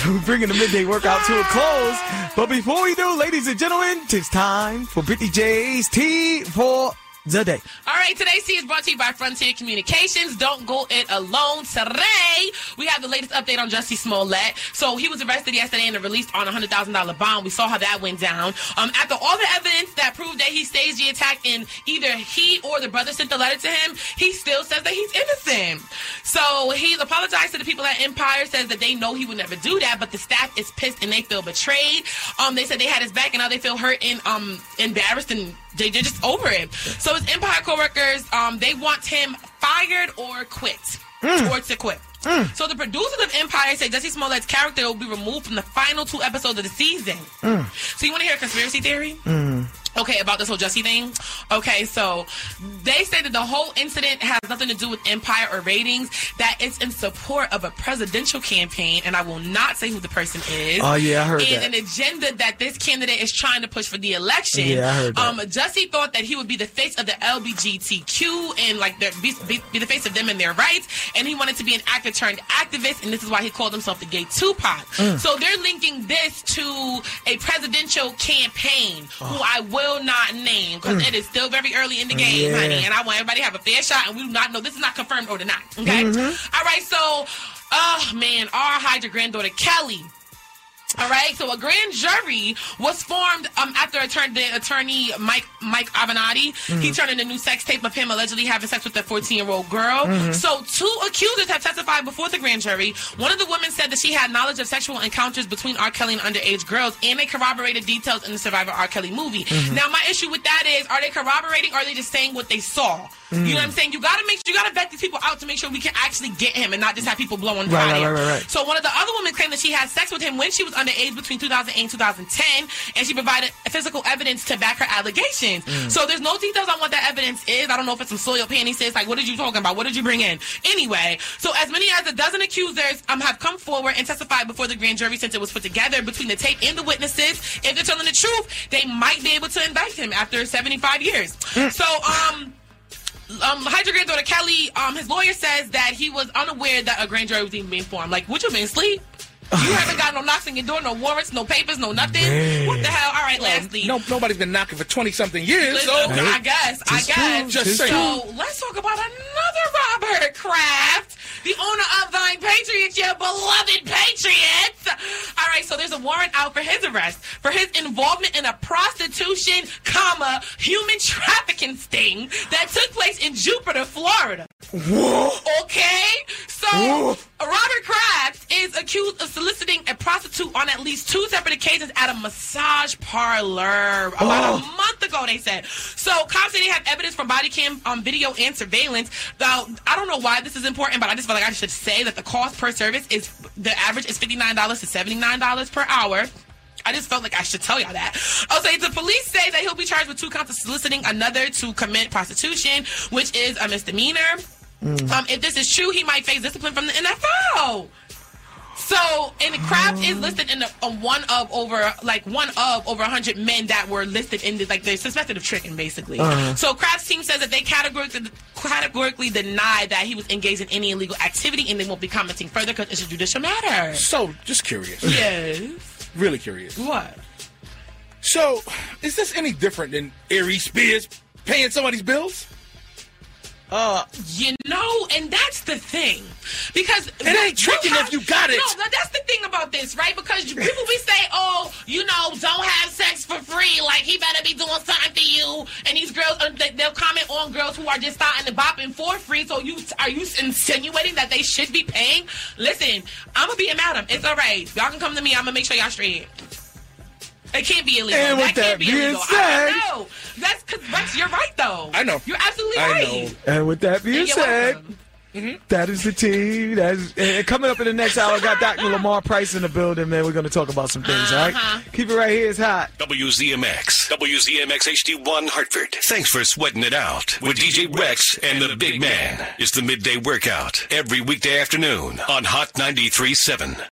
We're bringing the midday workout to a close. But before we do, ladies and gentlemen, it's time for Brittany J's Tea for the Day. All right, today's tea is brought to you by Frontier Communications. Don't go it alone. Today, we have the latest update on Jussie Smollett. So he was arrested yesterday and released on a $100,000 bond. We saw how that went down. After all the evidence that proved that he staged the attack and either he or the brother sent the letter to him, he still says that he's innocent. So he's apologized to the people at Empire, says that they know he would never do that, but the staff is pissed and they feel betrayed. They said they had his back and now they feel hurt and embarrassed and they're just over it. So his Empire co-workers, they want him fired or quit. Or to quit. So the producers of Empire say Jussie Smollett's character will be removed from the final 2 episodes of the season. So you want to hear a conspiracy theory? Okay, about this whole Jussie thing? Okay, so they say that the whole incident has nothing to do with Empire or ratings, that it's in support of a presidential campaign, and I will not say who the person is. Oh, yeah, I heard that. And an agenda that this candidate is trying to push for the election. Yeah, I heard that. Jussie thought that he would be the face of the LGBTQ and like be the face of them and their rights, and he wanted to be an actor turned activist, and this is why he called himself the gay Tupac. So they're linking this to a presidential campaign, who I will not name because it is still very early in the game, honey, and I want everybody to have a fair shot, and we do not know, this is not confirmed or denied, okay? All right, so our Hydra granddaughter Kelly. All right, so a grand jury was formed after the attorney Mike Avenatti. He turned in a new sex tape of him allegedly having sex with a 14-year-old girl. So 2 accusers have testified before the grand jury. One of the women said that she had knowledge of sexual encounters between R. Kelly and underage girls, and they corroborated details in the Survivor R. Kelly movie. Now, my issue with that is, are they corroborating or are they just saying what they saw? You know what I'm saying? You gotta vet these people out to make sure we can actually get him and not just have people blowing hot air. Right. So one of the other women claimed that she had sex with him when she was underage between 2008 and 2010, and she provided physical evidence to back her allegations. So there's no details on what that evidence is. I don't know if it's some soiled panties. It's like, what did you talking about? What did you bring in? Anyway, so as many as a dozen accusers have come forward and testified before the grand jury since it was put together between the tape and the witnesses. If they're telling the truth, they might be able to indict him after 75 years. So, Hydra granddaughter Kelly, his lawyer says that he was unaware that a grand jury was even being formed. Like, would you been asleep? You haven't got no knocks on your door, no warrants, no papers, no nothing. What the hell? All right, lastly. Nobody's been knocking for 20-something years. Listen, I guess. Just saying. So let's talk about another Robert Kraft, the owner of Thine Patriots, your beloved Patriots. All right, so there's a warrant out for his arrest for his involvement in a prostitution, human trafficking sting that took place in Jupiter, Florida. Whoa. Okay? So Robert Kraft is accused of soliciting a prostitute on at least 2 separate occasions at a massage parlor about a month ago, they said. So cops say they have evidence from body cam video and surveillance. Now, I don't know why this is important, but I just feel like I should say that the cost per service is, the average is $59 to $79 per hour. I just felt like I should tell y'all that. Okay, the police say that he'll be charged with 2 counts of soliciting another to commit prostitution, which is a misdemeanor. If this is true, he might face discipline from the NFL. So, and Kraft is listed in one of over 100 men that were listed in they're suspected of tricking, basically. So Kraft's team says that they categorically deny that he was engaged in any illegal activity, and they won't be commenting further because it's a judicial matter. So, just curious. Yes. Really curious. What? So, is this any different than Aries Spears paying somebody's bills? And that's the thing. Because it ain't tricking if you got it. No, that's the thing about this, right? Because people be saying, don't have sex for free. Like, he better be doing something for you. And these girls, they'll comment on girls who are just starting to bop in for free. So are you insinuating that they should be paying? Listen, I'm going to be a madam. It's all right. Y'all can come to me. I'm going to make sure y'all straight. It can't be illegal. And with that being said, I know. That's because Rex, you're right though. I know. You're absolutely right. And with that being said, that is the tea. And coming up in the next hour, got Dr. Lamar Price in the building, man. We're going to talk about some things, all right? Keep it right here. It's hot. WZMX HD1 Hartford. Thanks for sweating it out with DJ Rex and the Big Man. It's the midday workout every weekday afternoon on Hot 93.7.